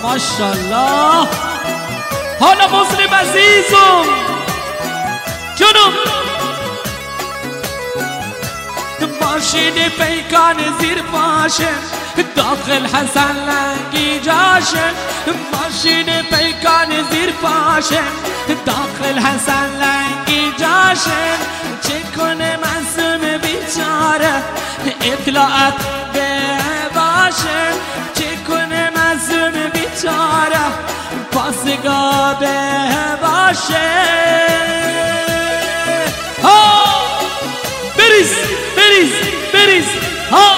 ماشاءالله. حالا مسلم عزیزم جنوب ماشین پیکان زیر پاشه داخل حسن لنگی جاشه. ماشین پیکان زیر پاشه داخل حسن لنگی جاشه. چه کنه معصوم بیچاره اطلاعات به باشه. چه کنه معصوم بیچاره پاسگاه به باشه. ها بریز بریز بریز ها.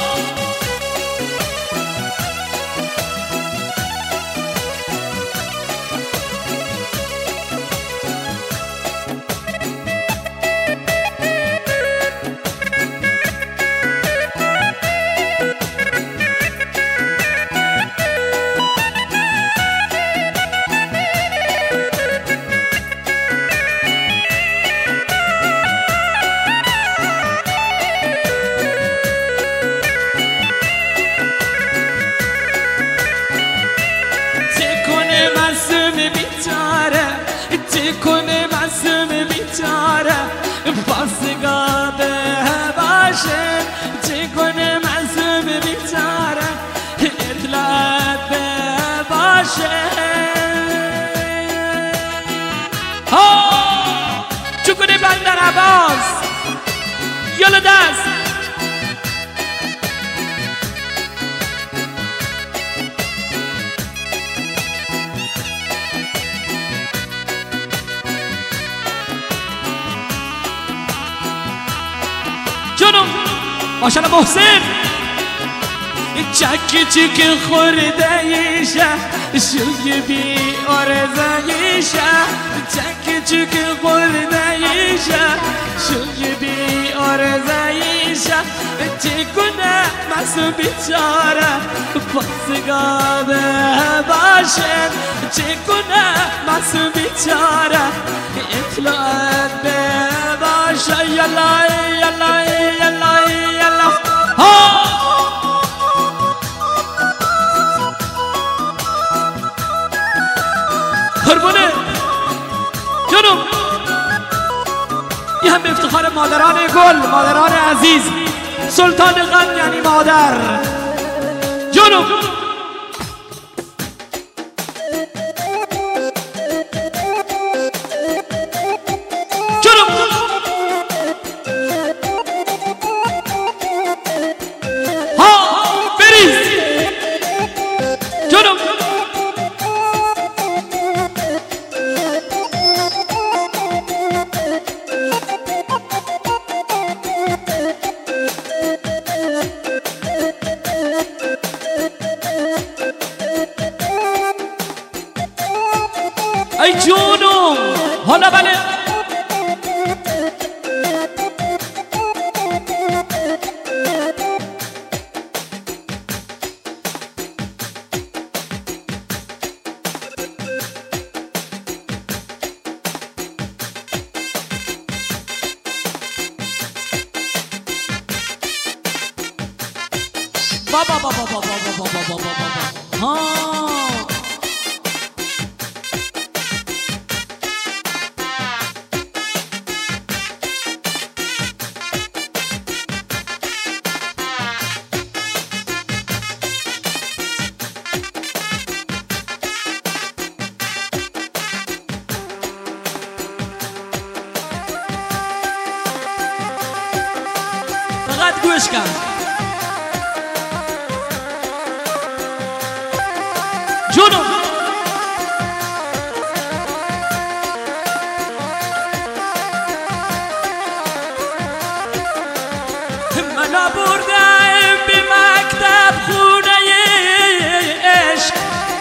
کنه معصوم بیچاره پاسگاه به باشه. چه کنه معصوم بیچاره اطلاعات به باشه. ها چه کنه بندر عباس یالا دست جنوب. ماشاءالله محسن چکی چکی خورده ایشه شوی بی آرزه ایشه. چکی چکی خورده ایشه شوی بی آرزه ایشه. چه کنه معصوم بیچاره پاسگاه باشه. چه کنه معصوم بیچاره اطلاعات به باشه. یلا یلا یلا یلا ها قربونه جنوب. یه هم به افتخار مادران گل، مادران عزیز، سلطان غم یعنی مادر جنوب. ای جونم حالا بله بابا بابا بابا بابا بابا بابا ها فقط گوش کن جونو منو بردم به مکتب خونه عشق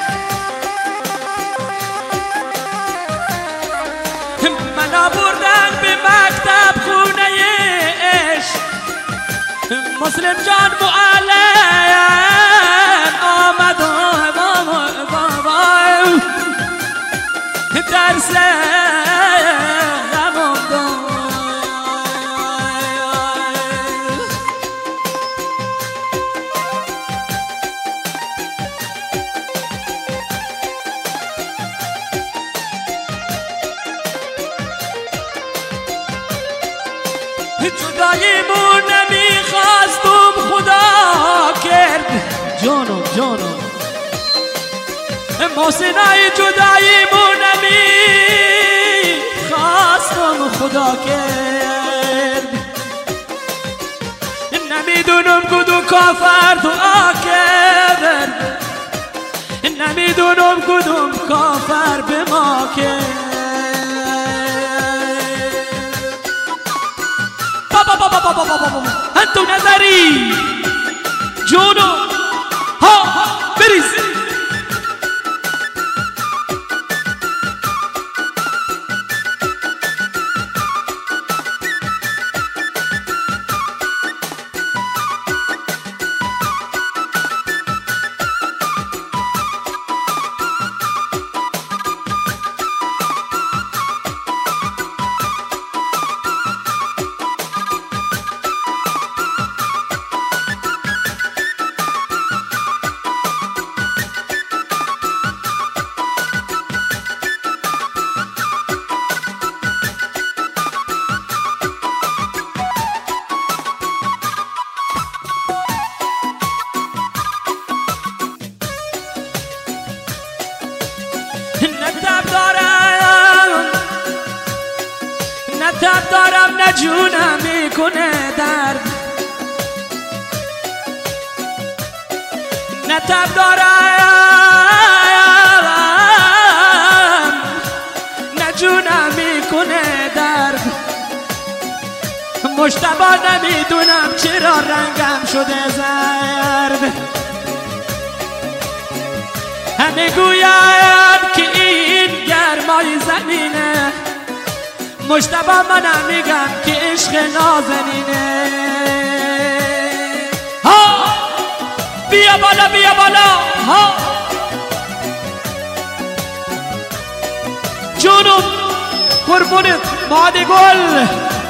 منو بردم به مکتب خونه عشق مسلم جان معلم آمد بابا محسنای جداییمونمی خواستم خدا کرد نمیدونم کدوم کافر دعا کرد نمیدونم کدوم کافر به ما کرد بابا انتو نظری جونو ها بریز تب دارم نه جونم میکنه درد نه تب دارم نه جونم میکنه درد مجتبی نمیدونم چرا رنگم شده زرد همه گویم که این گرمای زمینه مجتبی منم میگم که عشق نازنینه ها بیا بالا بیا بالا ها جونم قربونت باد گل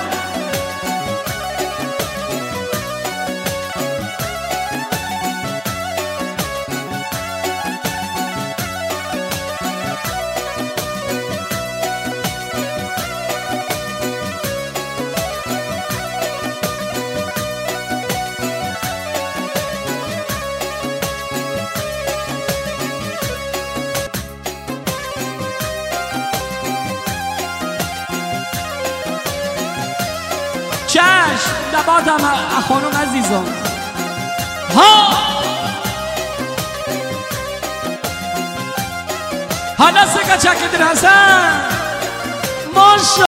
چشم دبادم خانم عزیزم ها حالا سکه چکه در حسن ماشا